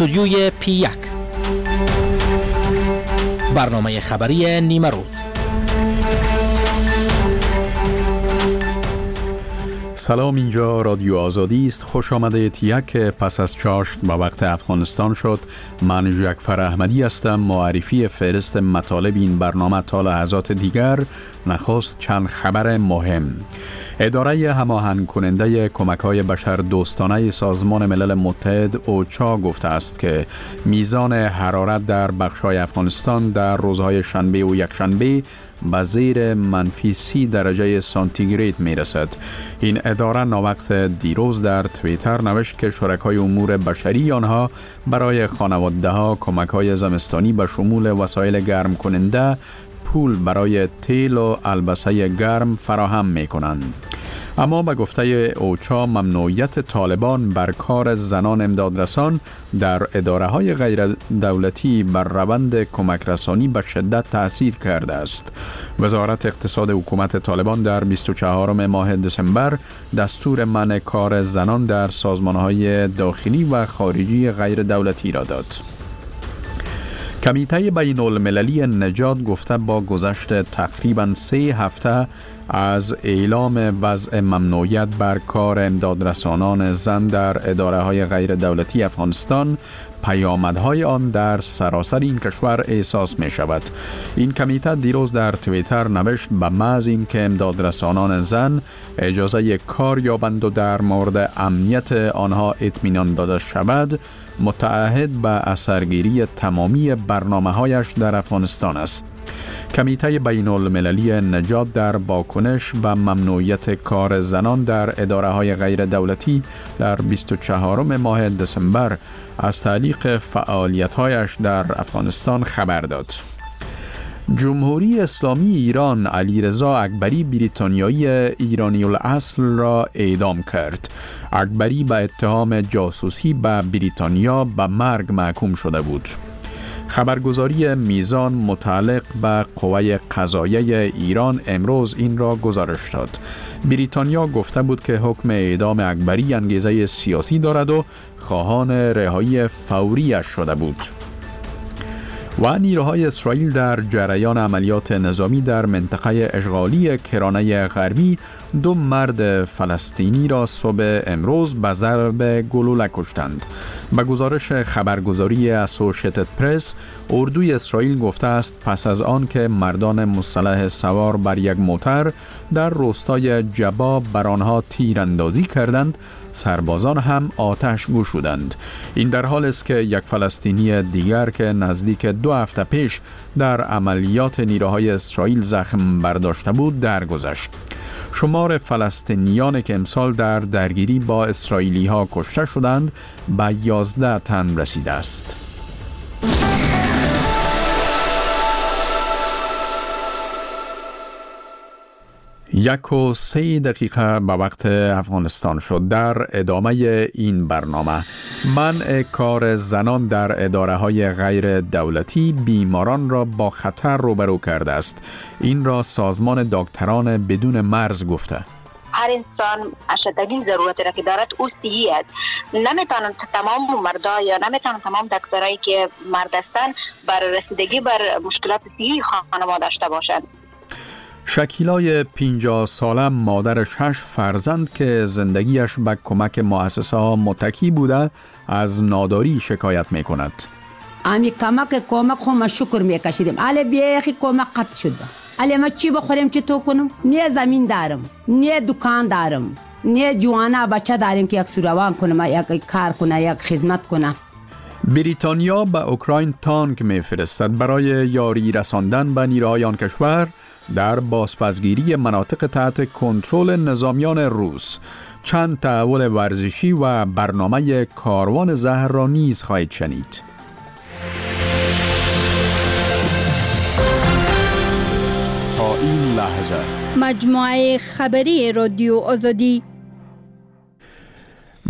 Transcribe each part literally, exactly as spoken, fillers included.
استودیوی پی یک، برنامه خبری نیمه روز. سلام، اینجا رادیو آزادی است. خوش آمده تیک. پس از چاشت با وقت افغانستان شد. من جعفر احمدی هستم. معرفی فهرست مطالب این برنامه تا لحظات دیگر. نخست چند خبر مهم. اداره هماهنگ کننده کمک‌های بشردوستانه سازمان ملل متحد اوچا گفته است که میزان حرارت در بخش‌های افغانستان در روزهای شنبه و یکشنبه به زیر منفی سی درجه سانتیگراد می رسد. این اداره ناوقت دیروز در توییتر نوشت که شرکای امور بشری آنها برای خانواده ها کمک های زمستانی به شمول وسایل گرم کننده، پول برای تیل و البسه گرم فراهم می کنند. اما به گفته اوچا ممنوعیت طالبان بر کار زنان امدادرسان در اداره های غیر دولتی بر روند کمک رسانی به شدت تأثیر کرده است. وزارت اقتصاد حکومت طالبان در بیست و چهارم ماه دسامبر دستور منع کار زنان در سازمان های داخلی و خارجی غیر دولتی را داد. کمیته بین المللی نجات گفته با گذشت تقریباً سه هفته از اعلام وضع ممنوعیت بر کار امدادرسانان زن در اداره های غیر دولتی افغانستان، پیامدهای آن در سراسر این کشور احساس می شود. این کمیته دیروز در توییتر نوشت به محض اینکه امدادرسانان زن اجازه کار یابند و در مورد امنیت آنها اطمینان داده شود، متعهد به اثرگیری تمامی برنامه‌هایش در افغانستان است. کمیته بین المللی نجات در واکنش به ممنوعیت کار زنان در اداره‌های غیر دولتی در بیست و چهارم ماه دسامبر از تعلیق فعالیت‌هایش در افغانستان خبر داد. جمهوری اسلامی ایران علیرضا اکبری بریتانیایی ایرانی الاصل را اعدام کرد. اکبری به اتهام جاسوسی به بریتانیا به مرگ محکوم شده بود. خبرگزاری میزان متعلق به قوه قضاییه ایران امروز این را گزارش داد. بریتانیا گفته بود که حکم اعدام اکبری انگیزه سیاسی دارد و خواهان رهایی فوریش شده بود. و نیروهای اسرائیل در جریان عملیات نظامی در منطقه اشغالی کرانه غربی دو مرد فلسطینی را صبح امروز به ضرب گلوله کشتند. به گزارش خبرگزاری اسوشییتد پرس، اردوی اسرائیل گفته است پس از آن که مردان مسلح سوار بر یک موتر در روستای جبا بر آنها تیراندازی کردند، سربازان هم آتش گشودند. این در حال است که یک فلسطینی دیگر که نزدیک دو هفته پیش در عملیات نیروهای اسرائیل زخم برداشته بود درگذشت. شمار فلسطینیان که امسال در درگیری با اسرائیلی ها کشته شدند به یازده تن رسیده است. یک و سه دقیقه به وقت افغانستان شد. در ادامه این برنامه، منع کار زنان در اداره های غیر دولتی بیماران را با خطر روبرو کرده است. این را سازمان دکتران بدون مرز گفته. هر انسان اشدترین ضرورتی را که دارد او صحی است. نمیتونن تمام مردا یا نمیتونن تمام دکترایی که مرد هستند بر رسیدگی بر مشکلات صحی خانواده داشته باشند. شکیلای پنجاه ساله مادر شش فرزند که زندگیش به کمک مؤسسه ها متکی بوده از ناداری شکایت می کند. امی کمک کمک خو شکر می کشیدیم. علی بیخی کمک قطع شد. علی ما چی بخوریم چی تو کنم؟ نه زمین دارم، نه دکان دارم، نه جوانا بچه داریم که یک سوروان کنم، یک کار کنه، یک خدمت کنه. بریتانیا به اوکراین تانک می‌فرستد برای یاری رساندن به نیروهای آن کشور در بازپسگیری مناطق تحت کنترل نظامیان روس. چند تحول ورزشی و برنامه کاروان زهر را نیز خواهید شنید. تا این لحظه مجموعه خبری رادیو آزادی.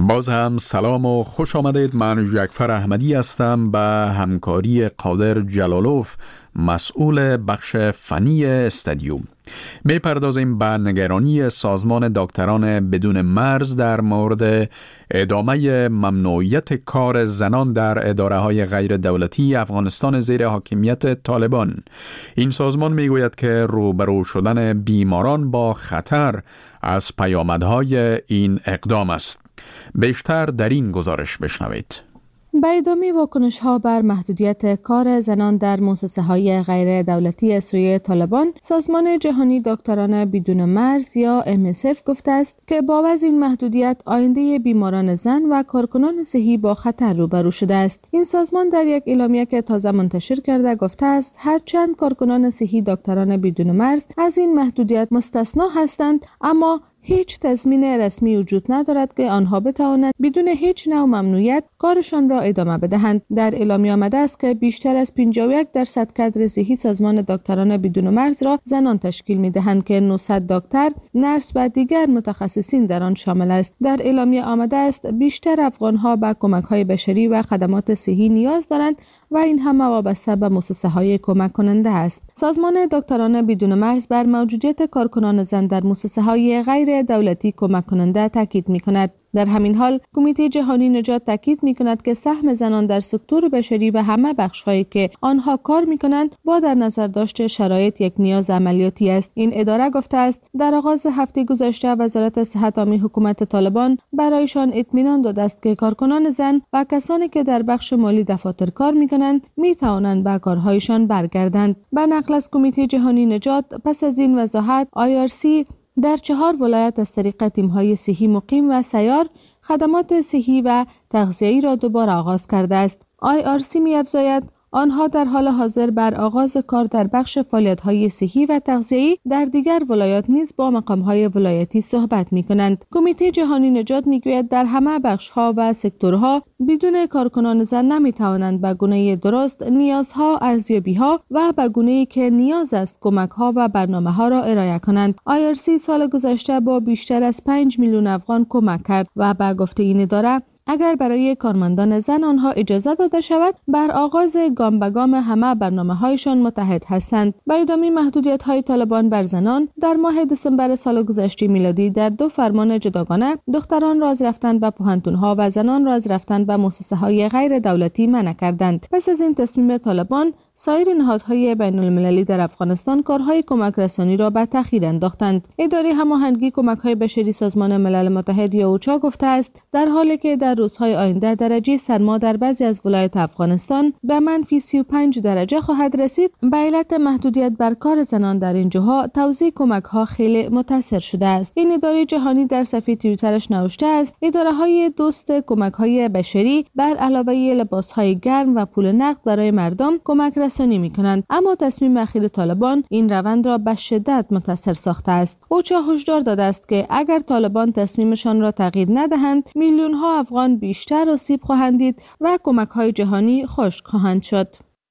باز هم سلام و خوش آمدید. من جعفر احمدی هستم به همکاری قادر جلالوف، مسئول بخش فنی استادیو. می پردازیم به نگرانی سازمان دکتران بدون مرز در مورد ادامه ممنوعیت کار زنان در اداره های غیر دولتی افغانستان زیر حاکمیت طالبان. این سازمان می گوید که روبرو شدن بیماران با خطر از پیامدهای این اقدام است. بیشتر در این گزارش بشنوید. به ادامه واکنش ها بر محدودیت کار زنان در مؤسسه های غیر دولتی سوی طالبان، سازمان جهانی دکتران بدون مرز یا ام اس اف گفته است که با وضع این محدودیت آینده بیماران زن و کارکنان صحی با خطر روبرو شده است. این سازمان در یک اعلامیه که تازه منتشر کرده گفته است هرچند کارکنان صحی دکتران بدون مرز از این محدودیت مستثنا هستند، اما هیچ تضمین رسمی وجود ندارد که آنها بتوانند بدون هیچ نوع ممنوعیت کارشان را ادامه بدهند. در اعلامیه آمده است که بیشتر از پنجاه و یک درصد کادر صحی سازمان دکتران بدون مرز را زنان تشکیل می‌دهند که نهصد دکتر، نرس و دیگر متخصصین در آن شامل است. در اعلامیه آمده است بیشتر افغان‌ها به کمک‌های بشری و خدمات صحی نیاز دارند و این همه وابسته به مؤسسه‌های کمک کننده است. سازمان دکتران بدون مرز بر موجودیت کارکنان زن در مؤسسه‌های غیر دولتی کمک کننده تاکید می‌کند. در همین حال کمیته جهانی نجات تاکید می‌کند که سهم زنان در سکتور بشری و همه بخش‌هایی که آنها کار می‌کنند با در نظر داشت شرایط یک نیاز عملیاتی است. این اداره گفته است در آغاز هفته گذشته وزارت صحت عامه حکومت طالبان برایشان اطمینان داده است که کارکنان زن و کسانی که در بخش مالی دفاتر کار می‌کنند می‌توانند به کارهایشان برگردند. به نقل از کمیته جهانی نجات، پس از این وضاحت آی آر سی در چهار ولایت از طریق تیم‌های صحی مقیم و سیار خدمات صحی و تغذیه‌ای را دوباره آغاز کرده است. آی آر سی می‌افزاید آنها در حال حاضر بر آغاز کار در بخش فعالیت‌های صحی و تغذیه‌ای در دیگر ولایات نیز با مقام‌های ولایتی صحبت می‌کنند. کمیته جهانی نجات می‌گوید در همه بخش‌ها و سکتورها بدون کارکنان زن نمی‌توانند به گونه درست نیازها، ارزیابی‌ها و به گونه‌ای که نیاز است کمک‌ها و برنامه‌ها را ارائه کنند. آی آر سی سال گذشته با بیشتر از پنج میلیون افغان کمک کرد و به گفته این اداره اگر برای کارمندان زن آنها اجازه داده شود بر آغاز گام به گام همه برنامه‌هایشان متحد هستند. به ادامه محدودیت‌های طالبان بر زنان، در ماه دسامبر سال گذشته میلادی در دو فرمان جداگانه دختران را از رفتن به پوهنتون‌ها و زنان را از رفتن به مؤسسه‌های غیر دولتی منع کردند. پس از این تصمیم طالبان، سایر نهادهای بین‌المللی در افغانستان کارهای کمک رسانی را به تأخیر انداختند. اداره هماهنگی کمک‌های بشری سازمان ملل متحد یا اوچا گفته است در حالی که در روزهای آینده درجه سرما در بعضی از ولایات افغانستان به منفی سی و پنج درجه خواهد رسید، به علت محدودیت بر کار زنان در این جاها توزیع کمک‌ها خیلی متاثر شده است. این اداره جهانی در صفحه توییترش نوشته است اداره‌های دوست کمک‌های بشری بر علاوه لباس‌های گرم و پول نقد برای مردم کمک رسانی می‌کنند، اما تصمیم اخیر طالبان این روند را به شدت متاثر ساخته است. اوچا هشدار داده است که اگر طالبان تصمیمشان را تغییر ندهند، میلیون‌ها افغان بیشتر آسیب خواهند دید و کمک‌های جهانی خشک خواهند شد.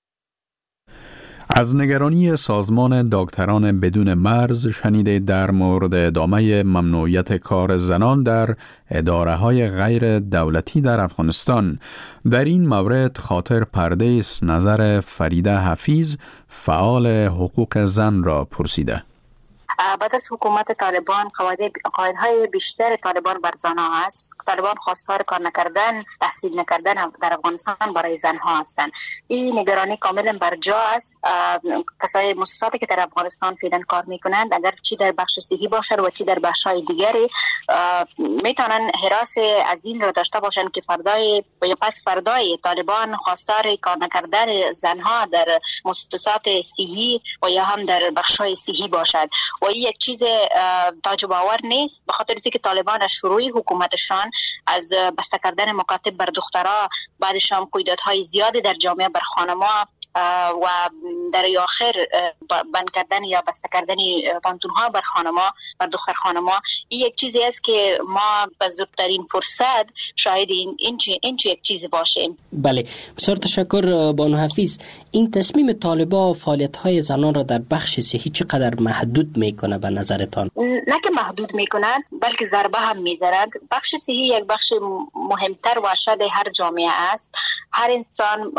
از نگرانی سازمان دکتران بدون مرز شنیده در مورد ادامه ممنوعیت کار زنان در اداره‌های غیر دولتی در افغانستان. در این مورد خاطر پردیس نظر فریده حفیظ، فعال حقوق زن را پرسیده. بعد از حکومت طالبان قواعدهای بیشتر طالبان بر زنها است. طالبان خواستار کار نکردن، تحصیل نکردن در افغانستان برای زنها هستند. این نگرانی کاملا بر جا است. کسای مؤسساتی که در افغانستان فعلا کار میکنند اگر چی در بخش صحی باشد و چی در بخش‌های دیگری میتونن حراس از این را داشته باشند که فردای یا پس فردای طالبان خواستار کار نکردن زنها در مؤسسات صحی و یا هم در بخش‌های صحی باشد. و این یک چیز تعجب آور نیست، به خاطر اینکه طالبان از شروع حکومتشان از بسته کردن مکاتب بر دخترها، بعدش هم قیودهای زیادی در جامعه بر خانم‌ها و در آخر بند کردن یا بسته کردن پانتون ها بر خانما بر دختر خانما، این یک چیزی است که ما به زودترین فرصت شاهد این این چه این چه یک چیز باشیم. بله، بسیار تشکر بانو حفیظ. این تصمیم طالبان فعالیت های زنان را در بخش صحی چقدر محدود میکنه به نظرتان؟ نه که محدود میکنند، بلکه ضربه هم میزنند. بخش صحی یک بخش مهمتر و اشد هر جامعه است. هر انسان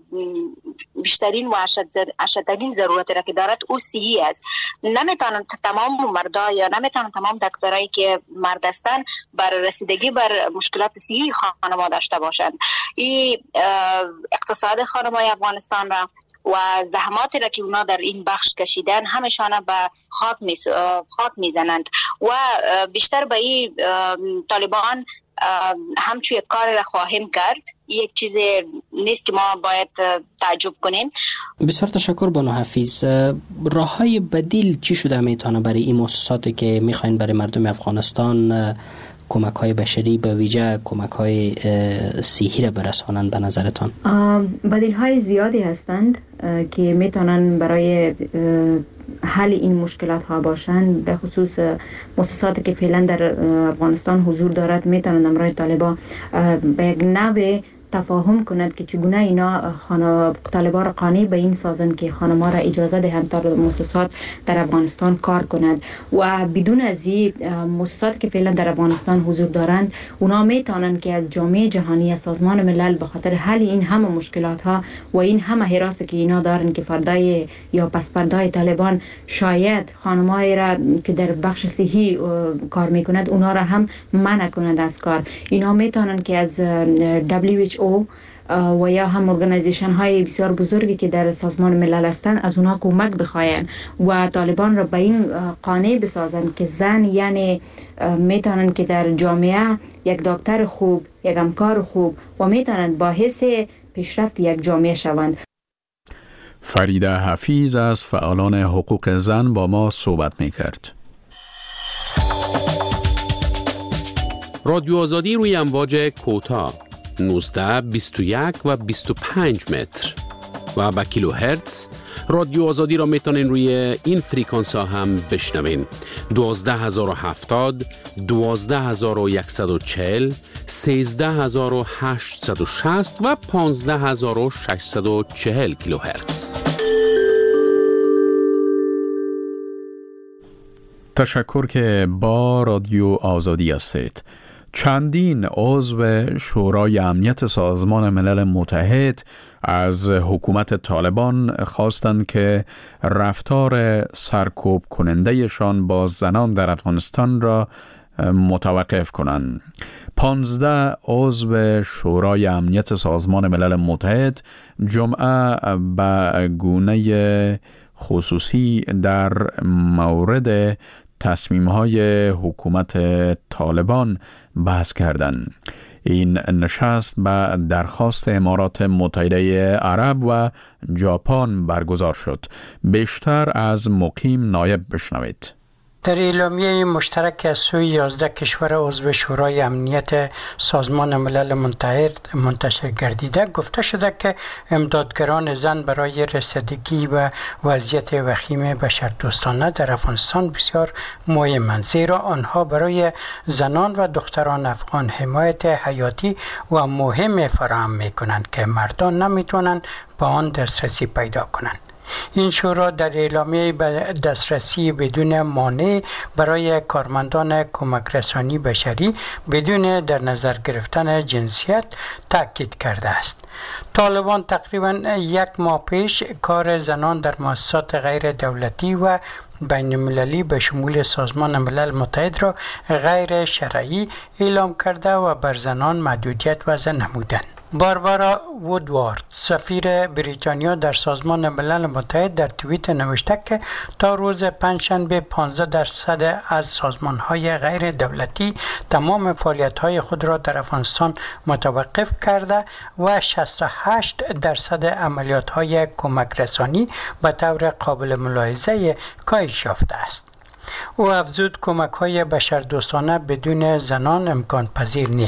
بیشترین و اشدترین ضرورتی را که دارد او صحی است. نمیتونن تمام مردا یا نمیتونن تمام دکترایی که مرد هستند بر رسیدگی بر مشکلات صحی خانما داشته باشند. این اقتصاد خانمای افغانستان را و زحماتی را که اونا در این بخش کشیدن همشان به خاک می خاک میزنند و بیشتر به این طالبان همچون یک کار را خواهیم کرد. یک چیز نیست که ما باید تعجب کنیم. بسیار تشکر بانو حفیظ. راههای بدیل چی شده میتونه برای این مؤسساتی که میخواین برای مردم افغانستان کمک های بشری به ویژه کمک های صحی را برسانند به نظرتان؟ بدیل های زیادی هستند که میتونن برای حل این مشکلات ها باشند. به خصوص مؤسساتی که فعلا در افغانستان حضور دارد میتونن امرای طالبان به یک نوع تفاهم کند که چگونه اینا خانه طالبان را قانع به این سازند که خانم‌ها را اجازه دهند تا مؤسسات در افغانستان کار کنند و بدون از این مؤسساتی که فعلا در افغانستان حضور دارند اونا میتونن که از جامعه جهانی، از سازمان ملل به خاطر حل این همه مشکلات ها و این همه حراسی که اینا دارن که فردای یا پسپردای طالبان شاید خانم‌های را که در بخش صحی کار میکند اونا را هم منع کنند از کار. اینا میتونن که از دبلیو اچ او و یا هم ارگانیزیشن های بسیار بزرگی که در سازمان ملل هستند از اونها کمک بخواین و طالبان را به این قانع بسازند که زن یعنی میتونن که در جامعه یک دکتر خوب، یک همکار خوب و میتونن باعث پیشرفت یک جامعه شوند. فریده حفیظ از فعالان حقوق زن با ما صحبت میکرد. رادیو آزادی روی امواج کوتاه نوزده، بیست و یک و بیست و پنج متر و با کیلو هرتز. رادیو آزادی را میتونین روی این فریکانس ها هم بشنوین. دوازده هزار و هفتاد، دوازده هزار و صد و چهل، سیزده هزار و هشتصد و شصت و پانزده هزار و ششصد و چهل کیلو هرتز. تشکر که با رادیو آزادی هستید. چندین عضو شورای امنیت سازمان ملل متحد از حکومت طالبان خواستند که رفتار سرکوب کنندهشان با زنان در افغانستان را متوقف کنند. پانزده عضو شورای امنیت سازمان ملل متحد جمعه به گونه خصوصی در مورد تصمیم‌های حکومت طالبان بحث کردند. این نشست به درخواست امارات متحده عرب و ژاپن برگزار شد. بیشتر از مقیم نایب بشنوید. در اعلامیه مشترک از سوی یازده کشور عضو شورای امنیت سازمان ملل متحد منتشر گردیده گفته شده که امدادگران زن برای رسیدگی و وضعیت وخیم بشردوستانه در افغانستان بسیار مهمند، زیرا آنها برای زنان و دختران افغان حمایت حیاتی و مهم فراهم می‌کنند که مردان نمی‌توانند به آن دسترسی پیدا کنند. این شورا در اعلامیه به دسترسی بدون مانع برای کارمندان کمک رسانی بشری بدون در نظر گرفتن جنسیت تاکید کرده است. طالبان تقریبا یک ماه پیش کار زنان در مؤسسات غیر دولتی و بین المللی به شمول سازمان ملل متحد را غیر شرعی اعلام کرده و بر زنان محدودیت وضع نمودند. باربارا وودوارد، سفیر بریتانیا در سازمان ملل متحد، در توییت نوشته که تا روز پنجشنبه پانزده درصد از سازمان‌های غیر دولتی تمام فعالیت‌های خود را در افغانستان متوقف کرده و شصت و هشت درصد عملیات‌های کمک رسانی به طور قابل ملاحظه کاهش یافته است. او افزود کمک‌های بشردوستانه بدون زنان امکان پذیر نیست.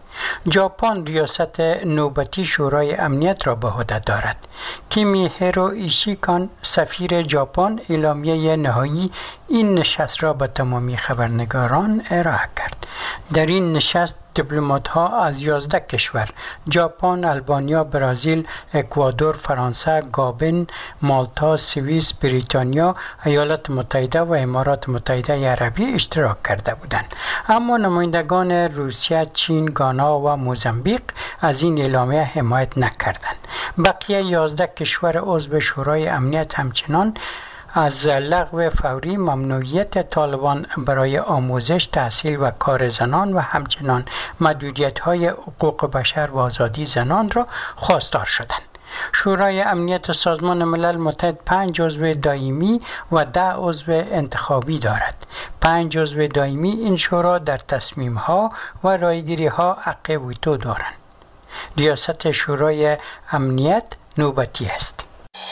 ژاپن ریاست نوبتی شورای امنیت را به عهده دارد. کیمیهیرو ایشیکان سفیر ژاپن اعلامیه نهایی این نشست را به تمامی خبرنگاران ارائه کرد. در این نشست دیپلمات‌ها از یازده کشور ژاپن، آلبانیا، برزیل، اکوادور، فرانسه، گابن، مالتا، سوئیس، بریتانیا، ایالات متحده و امارات متحده عربی اشتراک کرده بودند. اما نمایندگان روسیه، چین، گانا و موزامبیک از این اعلامیه حمایت نکردند. بقیه یازده کشور عضو شورای امنیت همچنان از لغو فوری ممنوعیت طالبان برای آموزش، تحصیل و کار زنان و همچنان محدودیت‌های حقوق بشر و آزادی زنان را خواستار شدند. شورای امنیت سازمان ملل متحد پنج عضو دائمی و ده عضو انتخابی دارد. پنج عضو دائمی این شورا در تصمیم‌ها و رایگیری‌ها حق ویتو دارند. ریاست شورای امنیت نوبتی است.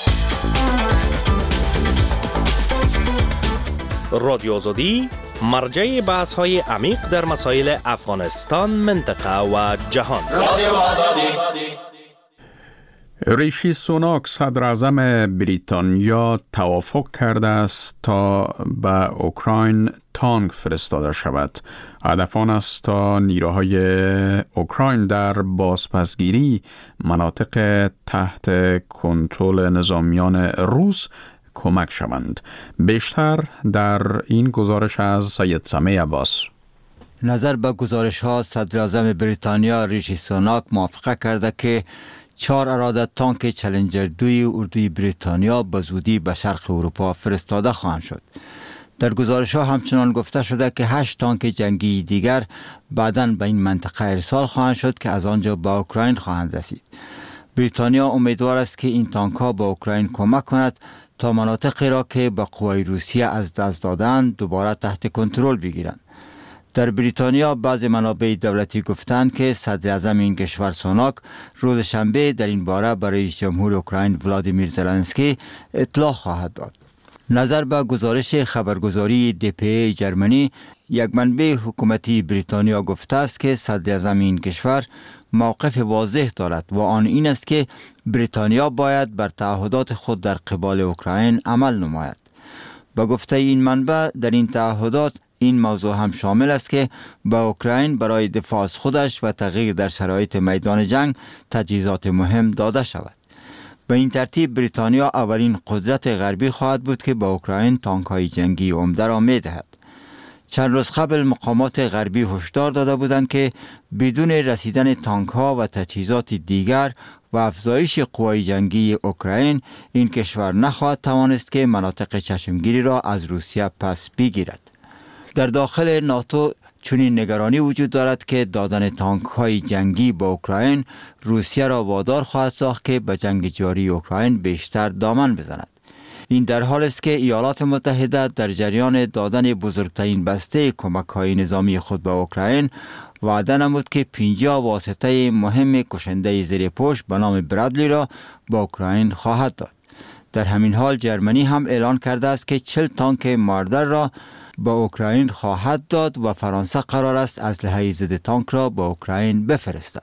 رادیو آزادی مرجع بحث های عمیق در مسائل افغانستان، منطقه و جهان. رادیو آزادی. ریشی سوناک صدر اعظم بریتانیا توافق کرده است تا به اوکراین تانک فرستاده شود. هدف آن است تا نیروهای اوکراین در بازپسگیری مناطق تحت کنترل نظامیان روس کمک شوند. بیشتر در این گزارش از سید سمیع عباس. نظر به گزارش ها صدر اعظم بریتانیا ریشی سوناک موافقه کرده که چهار اراده تانک چالنجر دوی اردوی بریتانیا به زودی به شرق اروپا فرستاده خواهند شد. در گزارش ها همچنان گفته شده که هشت تانک جنگی دیگر بعداً به این منطقه ارسال خواهند شد که از آنجا به اوکراین خواهند رسید. بریتانیا امیدوار است که این تانک ها به اوکراین کمک کند تا مناطقی را که به قوای روسیه از دست دادند دوباره تحت کنترل بگیرند. در بریتانیا بعض منابع دولتی گفتند که صدر اعظم این کشور سوناک روز شنبه در این باره برای رئیس جمهور اوکراین ولادیمیر زلنسکی اطلاع خواهد داد. نظر به گزارش خبرگزاری دی پی ای جرمنی، یک منبع حکومتی بریتانیا گفته است که صدر اعظم این کشور موقف واضح دارد و آن این است که بریتانیا باید بر تعهدات خود در قبال اوکراین عمل نماید. با گفته این منبع در این تعهدات این موضوع هم شامل است که به اوکراین برای دفاع از خودش و تغییر در شرایط میدان جنگ تجهیزات مهم داده شود. به این ترتیب بریتانیا اولین قدرت غربی خواهد بود که به اوکراین تانک‌های جنگی عمده را می‌دهد. چند روز قبل مقامات غربی هشدار داده بودند که بدون رسیدن تانک‌ها و تجهیزات دیگر و افزایش قوای جنگی اوکراین این کشور نخواهد توانست که مناطق چشمگیری را از روسیه پس بگیرد. در داخل ناتو چنین نگرانی وجود دارد که دادن تانک‌های جنگی به اوکراین روسیه را وادار خواهد ساخت که به جنگ جاری اوکراین بیشتر دامن بزند. این در حال است که ایالات متحده در جریان دادن بزرگترین بسته کمک‌های نظامی خود به اوکراین وعده نمود که پنجاه واسطه مهم کشنده زیر پوش به نام برادلی را به اوکراین خواهد داد. در همین حال جرمنی هم اعلان کرده است که چهل تانک ماردر را به اوکراین خواهد داد و فرانسه قرار است اسلحه ضد تانک را به اوکراین بفرستد.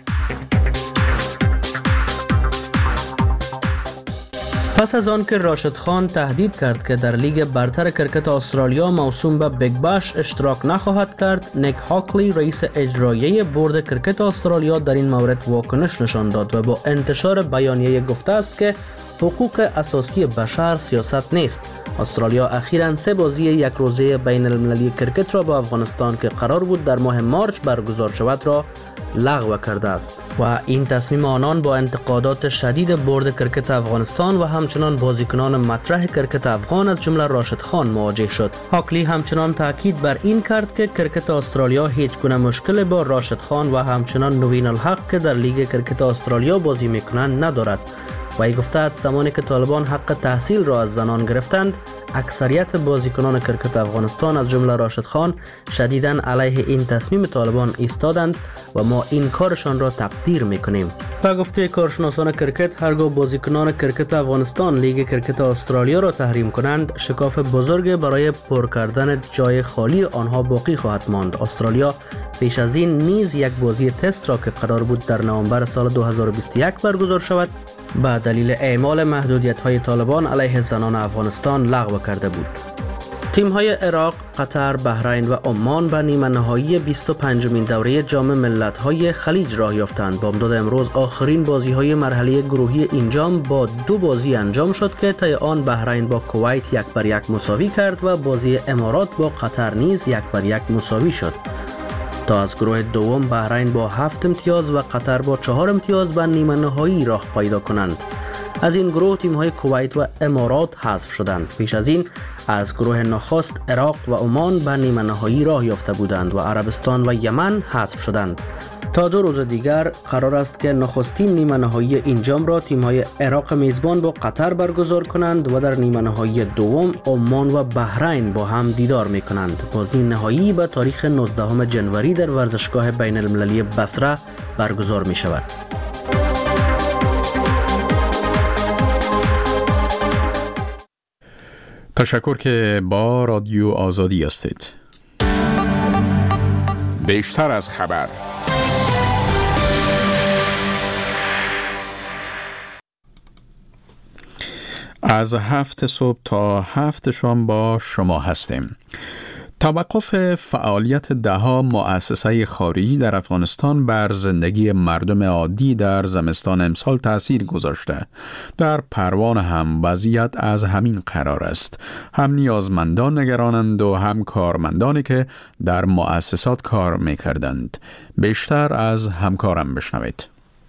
پس از آن که راشد خان تهدید کرد که در لیگ برتر کرکت استرالیا موسوم به بیگ باش اشتراک نخواهد کرد، نیک هاکلی رئیس اجرایی بورد کرکت استرالیا در این مورد واکنش نشان داد و با انتشار بیانیه گفته است که حقوق اساسی بشر سیاست نیست. استرالیا اخیراً سه بازی یک روزه بین المللی کرکت را با افغانستان که قرار بود در ماه مارچ برگزار شود را لغو کرده است و این تصمیم آنان با انتقادات شدید بورد کرکت افغانستان و همچنان بازیکنان مطرح کرکت افغان از جمله راشد خان مواجه شد. هاکلی همچنان تاکید بر این کرد که کرکت استرالیا هیچ گونه مشکل با راشد خان و همچنان نوین الحق که در لیگ کرکت استرالیا بازی میکنند ندارد. و ای گفته است زمانی که طالبان حق تحصیل را از زنان گرفتند، اکثریت بازیکنان کرکت افغانستان از جمله راشد خان شدیداً علیه این تصمیم طالبان ایستادند و ما این کارشان را تقدیر میکنیم. و گفته کارشناسان کرکت هرگاه بازیکنان کرکت افغانستان لیگ کرکت استرالیا را تحریم کنند، شکاف بزرگ برای پر کردن جای خالی آنها باقی خواهد ماند. استرالیا پیش از این نیز یک بازی تست را که قرار بود در نوامبر سال دو هزار و بیست و یک برگزار شود به دلیل اعمال محدودیت‌های طالبان علیه زنان افغانستان لغو کرده بود. تیم‌های عراق، قطر، بحرین و عمان به نیمه نهایی بیست و پنجمین دوره جام ملت‌های خلیج راه یافتند. با امداد امروز آخرین بازی‌های مرحله گروهی این جام با دو بازی انجام شد که طی آن بحرین با کویت یک بر یک مساوی کرد و بازی امارات با قطر نیز یک بر یک مساوی شد. تا از گروه دوم بحرین با هفت امتیاز و قطر با چهار امتیاز به نیمه نهایی راه پیدا کنند. از این گروه تیم‌های کویت و امارات حذف شدند. پیش از این از گروه نخست عراق و عمان به نیمه نهایی راه یافته بودند و عربستان و یمن حذف شدند. تا دو روز دیگر قرار است که نخستین نیمه نهایی این جام را تیم‌های عراق میزبان با قطر برگزار کنند و در نیمه نهایی دوم عمان و بحرین با هم دیدار می‌کنند. بازی نهایی به تاریخ نوزدهم ژانویه در ورزشگاه بین المللی بصره برگزار می‌شود. تشکر که با رادیو آزادی هستید. بیشتر از خبر. از هفت صبح تا هفت شام با شما هستیم. توقف فعالیت ده‌ها مؤسسه خارجی در افغانستان بر زندگی مردم عادی در زمستان امسال تأثیر گذاشته. در پروان هم وضعیت از همین قرار است. هم نیازمندان نگرانند و هم کارمندانی که در مؤسسات کار می‌کردند. بیشتر از همکارم بشنوید.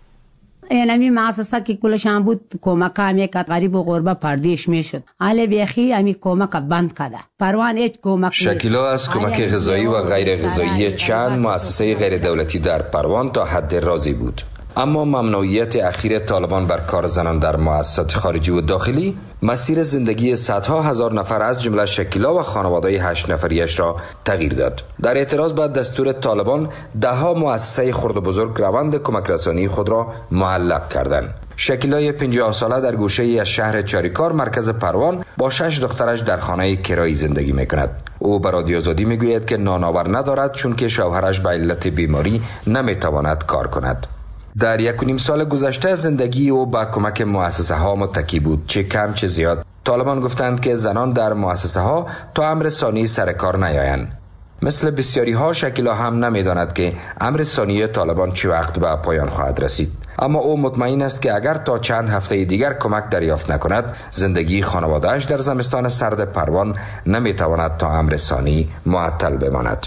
اینمی مؤسسه که کلشان بود کمک همی که غریب و غربه پردیش میشد. حالا بیخی همی کمک بند کرده. پروان هیچ کمک شکیلا از کمک غذایی و غیر غذایی چند مؤسسه غیر دولتی در پروان تا حد راضی بود. اما ممنوعیت اخیر طالبان بر کار زنان در مؤسسات خارجی و داخلی مسیر زندگی صدها هزار نفر از جمله شکیلا و خانواده هشت نفریش را تغییر داد. در اعتراض به دستور طالبان دهها مؤسسه خرد و بزرگ روند کمک رسانی خود را معلق کردند. شکیلای پنجاه ساله در گوشه ای از شهر چاریکار مرکز پروان با شش دخترش در خانه کرایی زندگی میکند. او به رادیو آزادی میگوید که نانآور ندارد چون که شوهرش به علت بیماری نمیتواند کار کند. در یک و نیم سال گذشته زندگی او با کمک مؤسسه ها متکی بود. چه کم چه زیاد طالبان گفتند که زنان در مؤسسه ها تا امر ثانی سر کار نیایند. مثل بسیاری ها شکیلا هم نمیداند که امر ثانی طالبان چه وقت به پایان خواهد رسید. اما او مطمئن است که اگر تا چند هفته دیگر کمک دریافت نکند زندگی خانواده‌اش در زمستان سرد پروان نمیتواند تا امر ثانی معطل بماند.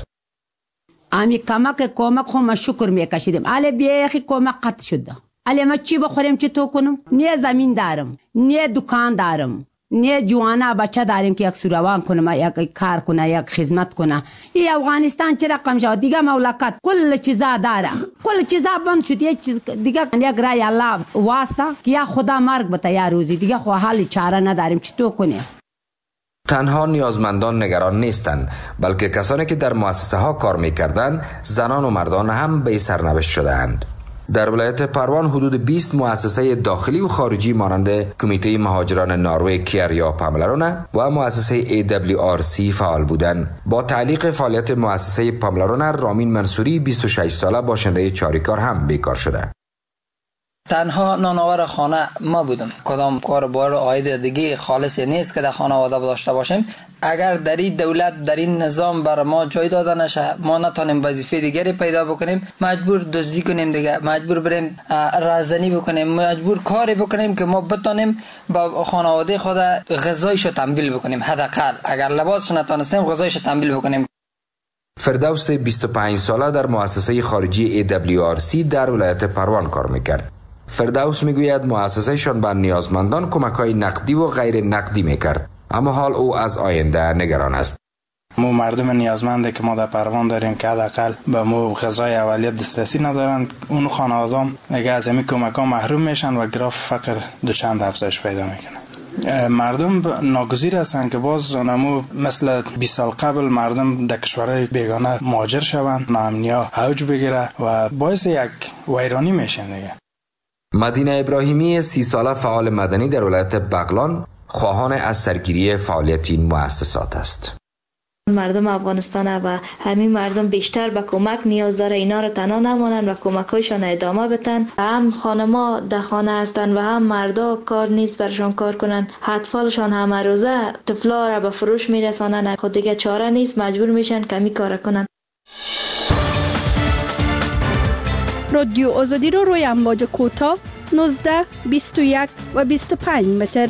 امی کمک کمک خو ما شکر میکشیدیم. اله بیخی کمک قطع شد. اله ما چی بخوریم چی تو کنم؟ نه زمین دارم، نه دکان دارم، نه جوانا بچه داریم که یک سوروان کنم، یک کار کنه، یک خدمت کنه. این افغانستان چه رقم شد دیگه مملکت کل چیزا داره. کل چیزا بند شد. یک چیز دیگه یک رای الله واسطه که یا خدا مرگ بده یا روزی دیگه خو حال چاره نداریم چی تو کنیم. تنها نیازمندان نگران نیستند بلکه کسانی که در مؤسسه ها کار می‌کردند زنان و مردان هم به سرنوشت شده‌اند. در ولایت پروان حدود بیست مؤسسه داخلی و خارجی مانند کمیته مهاجران نروژ کیر یا پاملرونه و مؤسسه ای دبلیو آر سی فعال بودند. با تعلیق فعالیت مؤسسه پاملرونه رامین منصوری بیست و شش ساله باشنده چاریکار هم بیکار شده. تنها نانآور خانه ما بودم. کدام کار بار عاید دیگه خالصی نیست که در خانواده داشته باشیم. اگر در این دولت در این نظام بر ما جای داده نشه ما نتونیم وظیفه دیگری پیدا بکنیم، مجبور دزدی کنیم دیگه، مجبور بریم رازنی بکنیم، مجبور کاری بکنیم که ما بتونیم با خانواده خود غذایشو تمویل بکنیم. حداقل اگر لباسش نتونستیم غذایشو تمویل بکنیم. فردوس بیست و پنج ساله در مؤسسه خارجی ای دبلیو آر سی در ولایت پروان کار میکرد. فردوس میگوید مؤسسهشان به نیازمندان کمک‌های نقدی و غیر نقدی میکرد، اما حال او از آینده نگران است. مو مردم نیازمنده که ما در پروان داریم که حداقل به مو غذای اولیت دسترسی ندارن، اون خانواده‌ام دیگه از همین کمک‌ها محروم میشن و گراف فقر دو چند افزایش پیدا میکنه. مردم ناگزیر هستند که باز نمو مثل بیست سال قبل مردم در کشورهای بیگانه مهاجر شوند، ناامنی‌ها اوج بگیره و باعث یک ویرانی میشن دیگه. مدینه ابراهیمی سی ساله فعال مدنی در ولایت بغلان خواهان از سرگیری فعالیت این مؤسسات است. مردم افغانستان و همین مردم بیشتر به کمک نیاز داره. اینا رو تنها نمانن و کمکایشان ادامه بدن. هم خانما در خانه هستن و هم مردا کار نیست برشان کار کنن. اطفالشان همه روزه طفلا را به فروش میرسانن. خود دیگه چاره نیست، مجبور میشن کمی کار کنن. رادیو آزادی رو روی امواج کوتاه نوزده، بیست و یک و بیست و پنج متر.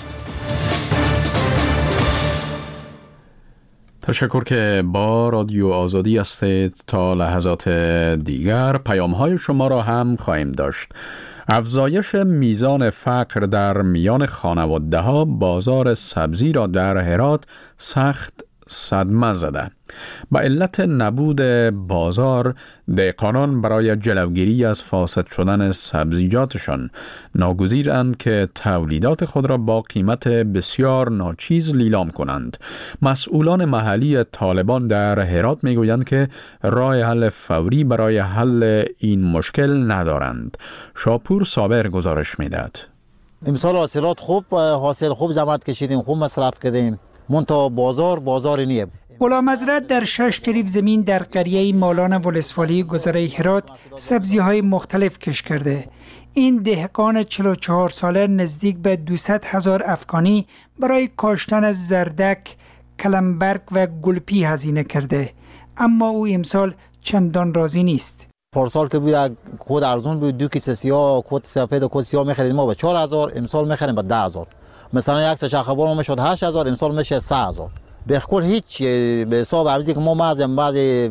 تشکر که با رادیو آزادی هستید. تا لحظات دیگر پیام‌های شما را هم خواهیم داشت. افزایش میزان فقر در میان خانواده‌ها بازار سبزی را در هرات سخت صدمه زده. با علت نبود بازار، دهقانان برای جلوگیری از فاسد شدن سبزیجاتشان ناگزیرند که تولیدات خود را با قیمت بسیار ناچیز لیلام کنند. مسئولان محلی طالبان در هرات میگویند که راه حل فوری برای حل این مشکل ندارند. شاپور صابر گزارش میدهد. امسال حاصلات خوب حاصل خوب زحمت کشیدیم، خوب مصرف کردیم، منتها بازار بازار نیه. غلام حضرت در شش کریب زمین در قریه مالان ولسوالی گذره هرات سبزی های مختلف کش کرده. این دهقان چهل و چهار ساله نزدیک به دویست هزار افغانی برای کاشتن زردک، کلمبرگ و گلپی هزینه کرده، اما او امسال چندان راضی نیست. پارسال که بود کود ارزون بود، دو کیسه سیاه کود سفید و کود سیاه می‌خرید ما به چهار هزار، امسال می‌خریم به ده هزار. مثلا یک سه خبر میشد هشت هزار، امسال میشه سه هزار. به کل هیچ به حساب عوضی که ما مازم بعضی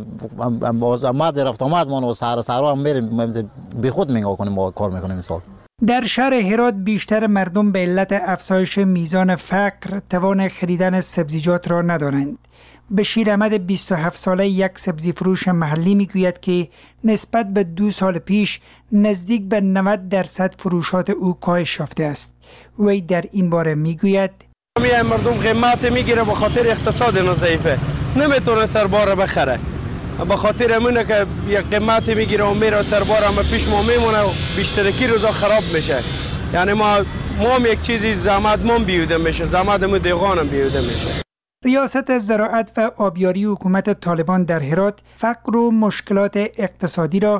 ماده رفت آمد ما سر سر هم میریم به خود میگا کنیم ما کار میکنیم امسال. در شهر هرات بیشتر مردم به علت افزایش میزان فقر توان خریدن سبزیجات را ندارند. بشیر احمد بیست و هفت ساله یک سبزی فروش محلی میگوید که نسبت به دو سال پیش نزدیک به نود درصد فروشات او کاهش یافته است. وی در این باره میگوید میای مردم قیمت میگیره به خاطر اقتصاد ضعیفه، نمیتونه تربار بخره، به خاطر همونه که یک قیمت میگیره و میره تربار هم پیش ما میمونه و بیشترکی روزا خراب میشه. یعنی ما ما هم یک چیزی زحمت ما بیوده میشه، زحمت ما دیگان هم بیوده میشه. ریاست زراعت و آبیاری حکومت طالبان در هرات فقر و مشکلات اقتصادی را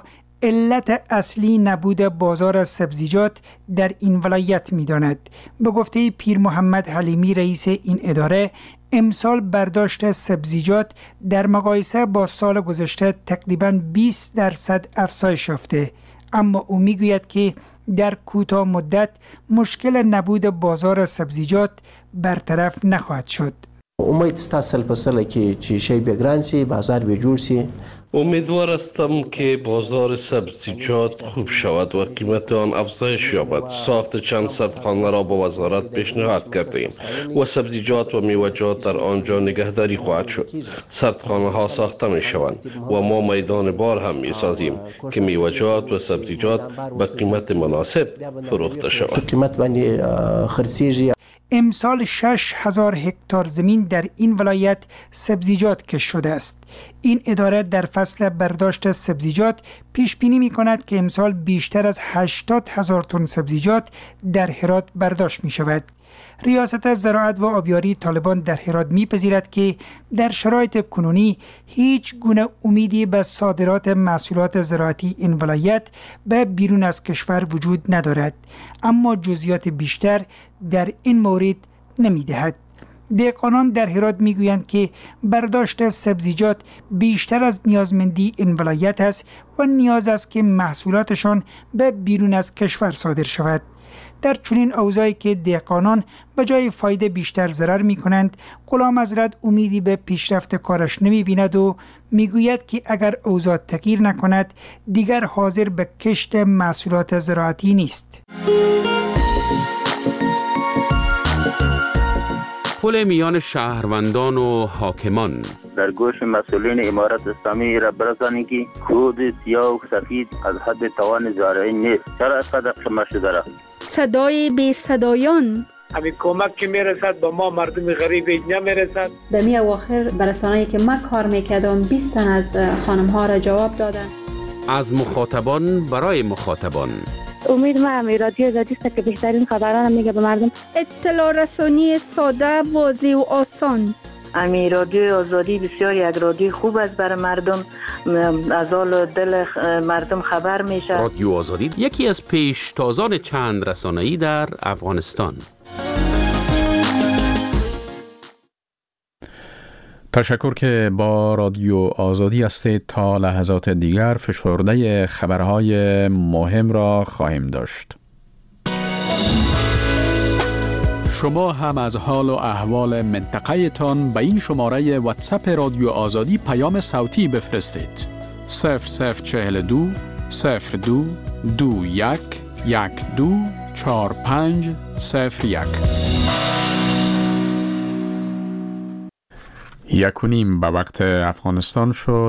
علت اصلی نبود بازار سبزیجات در این ولایت می‌داند. به گفته پیر محمد حلیمی رئیس این اداره، امسال برداشت سبزیجات در مقایسه با سال گذشته تقریباً بیست درصد افزایش یافته، اما او میگوید که در کوتاه مدت مشکل نبود بازار سبزیجات برطرف نخواهد شد. امید است سال په سال کې چې شی به ګران سي، بازار به جوړ سي. امیدوار هستم که بازار سبزیجات خوب شود و قیمت آن افزایش یابد. ساخت چند صدخانه را با وزارت پیشنهاد کردیم و سبزیجات و میوه‌جات در آنجا نگهداری خواهد شد. صدخانه ها ساخته می شوند و ما میدان بار هم می سازیم که میوه‌جات و سبزیجات به قیمت مناسب فروخته شود. قیمت باندې خرڅیږي. امسال شش هزار هکتار زمین در این ولایت سبزیجات کش شده است. این اداره در فصل برداشت سبزیجات پیش بینی می کند که امسال بیشتر از هشتاد هزار تن سبزیجات در هرات برداشت می شود. ریاست زراعت و آبیاری طالبان در هرات می‌پذیرد که در شرایط کنونی هیچ گونه امیدی به صادرات محصولات زراعتی این ولایت به بیرون از کشور وجود ندارد، اما جزئیات بیشتر در این مورد نمی‌دهد. دهقانان در هرات میگویند که برداشت سبزیجات بیشتر از نیازمندی این ولایت است و نیاز است که محصولاتشان به بیرون از کشور صادر شود. در چنین اوضاعی که دهقانان به جای فایده بیشتر ضرر می کنند، غلام حضرت امیدی به پیشرفت کارش نمی بیند و می گوید که اگر اوضاع تغییر نکند دیگر حاضر به کشت محصولات زراعتی نیست. پل میان شهروندان و حاکمان در گوش مسئولین امارت اسلامی را برسانید که کود سیاه و سفید از حد توان زارعی نیست. چرا اینقدر شما شده را؟ صدای بی صدایان همین کمک که میرسد به ما مردم غریب نمیرسد. در می اواخر برسانه‌ای که من کار میکردم بیست تن از خانم ها را جواب دادن. از مخاطبان برای مخاطبان. امید ما هم رادیو آزادی است که بهترین خبران میگه به مردم. اطلاع رسانی ساده، واضح و آسان. امی رادیو آزادی بسیار یک رادیو خوب است برای مردم، از حال دل مردم خبر میشه. رادیو آزادی یکی از پیشتازان چند رسانه‌ای در افغانستان. تشکر که با رادیو آزادی هستید. تا لحظات دیگر فشرده خبرهای مهم را خواهیم داشت. شما هم از حال و احوال منطقه تان به این شماره واتساپ رادیو آزادی پیام صوتی بفرستید. صفر صفر چهل دو صفر دو دو یک یک دو چهار پنج صفر یک. یک و نیم به وقت افغانستان شد.